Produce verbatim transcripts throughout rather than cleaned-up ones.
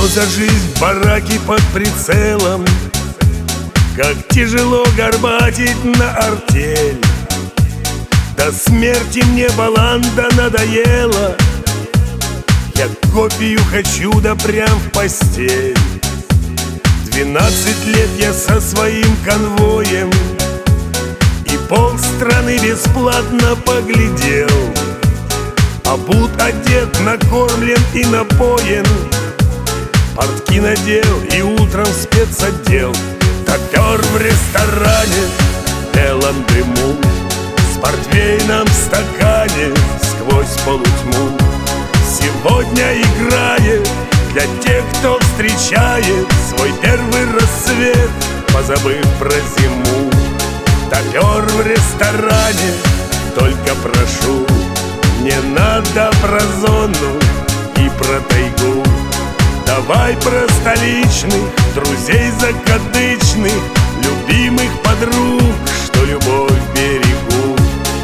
за жизнь в бараке под прицелом? Как тяжело горбатить на артель. До смерти мне баланда надоела. Я копию хочу, да прям в постель. Двенадцать лет я со своим конвоем и полстраны бесплатно поглядел. Обут, одет, накормлен и напоен, портки надел и утром в спецотдел. Допер в ресторане белом дыму, с портвейном в стакане сквозь полутьму. Сегодня играет для тех, кто встречает свой первый рассвет, позабыв про зиму. Допер в ресторане, только прошу, не надо про зону и про тайгу. Давай про столичных, друзей закадычных, любимых подруг, что любовь берегут.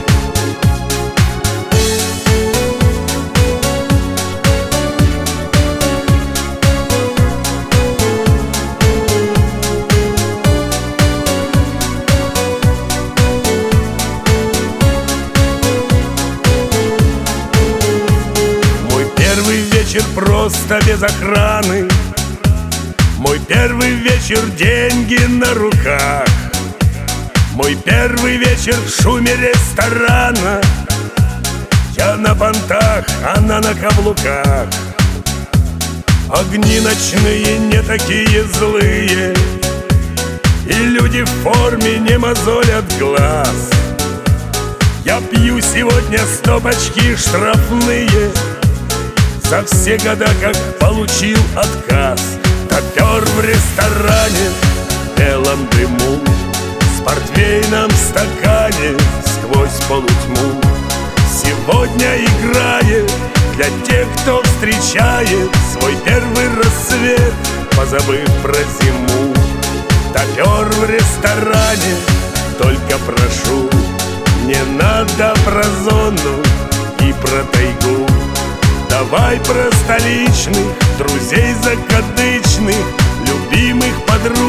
Просто без охраны. Мой первый вечер, деньги на руках. Мой первый вечер в шуме ресторана. Я на понтах, она на каблуках. Огни ночные не такие злые, и люди в форме не мозолят глаз. Я пью сегодня стопочки штрафные за все года, как получил отказ. Допер в ресторане белом дыму, с портвейном в стакане сквозь полутьму. Сегодня играет для тех, кто встречает свой первый рассвет, позабыв про зиму. Допер в ресторане, только прошу, не надо про зону и про тайгу. Давай про столичных, друзей закадычных, любимых подруг,